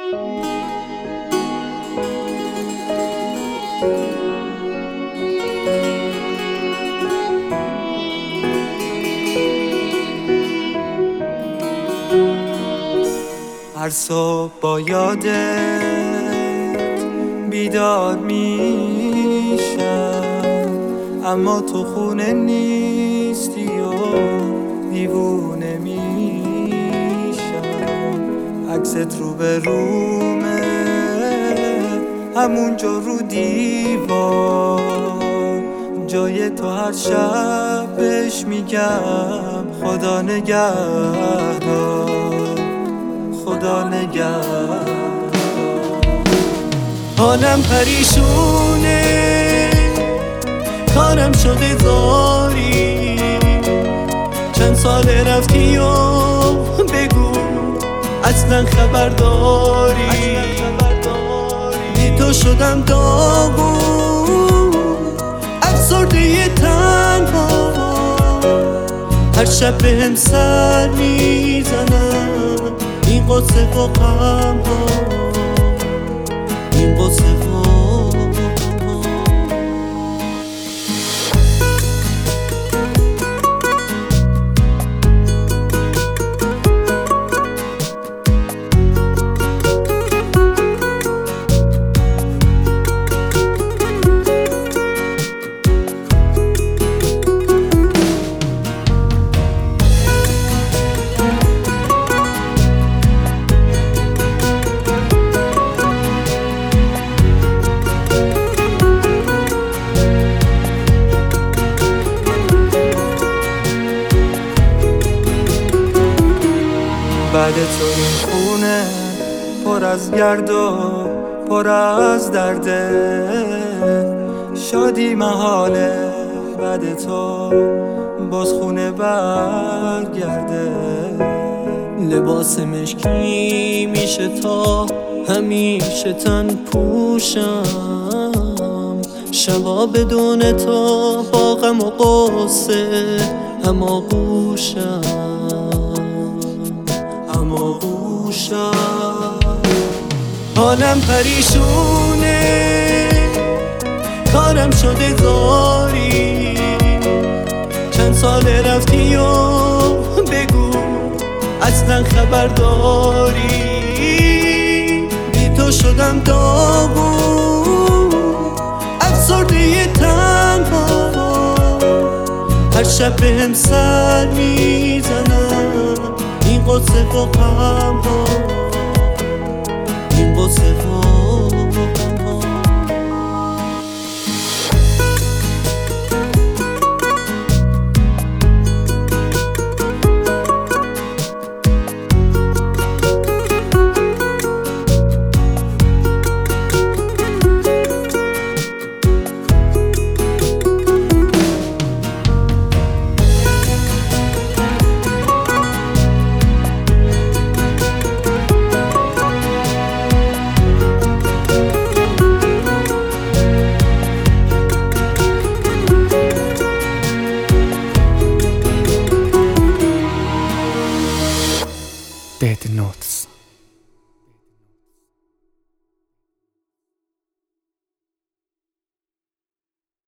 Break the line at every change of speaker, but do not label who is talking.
هر صبح با یادت بیدار میشم، اما تو خونه نیستی و دیوونه میشم. عکست رو به رومه، همونجا رو دیوار، جای تو هر شب بهش میگم خدا نگهدار، خدا نگهدار. حالم پریشونه، کارم شده زاری، چند سال رفتی و بگو اصلا خبر داری؟ بی تو شدم داغون، افسرده تنها، هر شب بهم سر میزنم این قصه و غم ها، این قصه و بعد تو این خونه پر از گرد و پر از درده، شادی محاله بعد تو باز خونه برگرده. لباس مشکی میشه تا همیشه تن پوشم، شبا بدون تو با غم و غصه هماغوشم، حالم پریشونه، کارم شده زاری، چند سال رفتی و بگو اصلا خبر داری؟ بی تو شدم داغون، افسرده تنها، هر شب بهم سر میزنم این قصه و غم ها، این قصه و